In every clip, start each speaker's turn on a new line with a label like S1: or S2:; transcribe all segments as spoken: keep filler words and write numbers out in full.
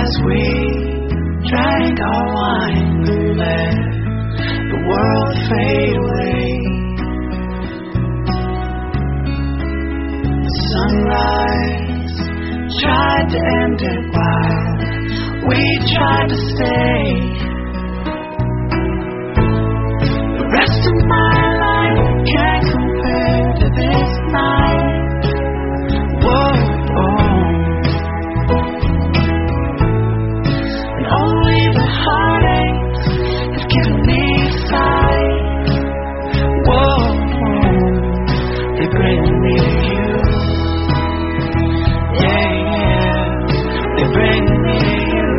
S1: as we drank our wine and let the world fade away. The sunrise tried to end it while we tried to stay. The rest of my life can't compare to this night. Whoa, oh. And only the heartaches have given me sight. Whoa, oh. They bring me to you. Yeah, yeah. They bring me to you.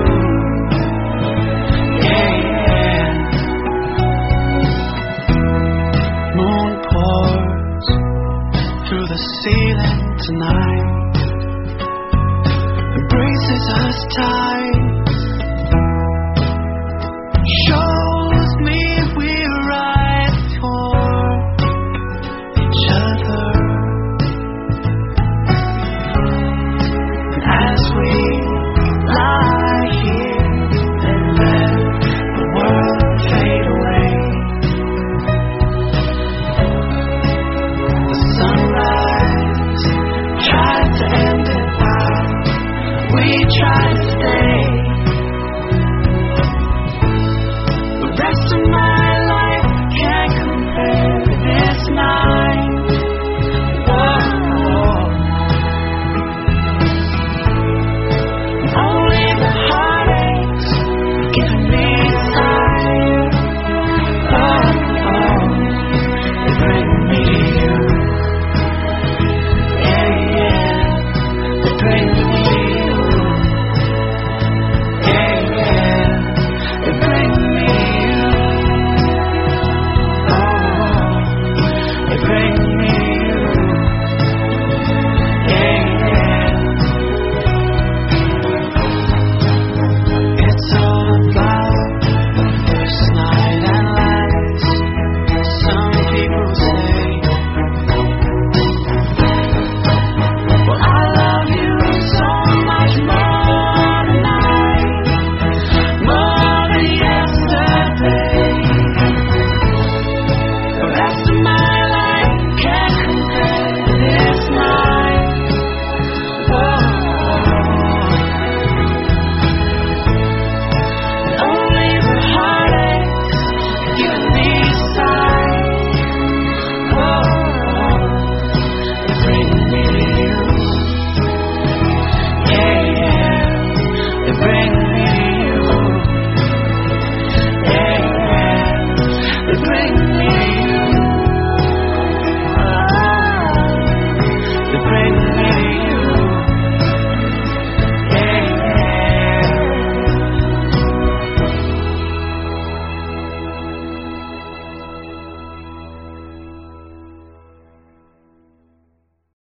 S1: Yeah, yeah. Moon pours through the ceiling tonight, embraces us tight.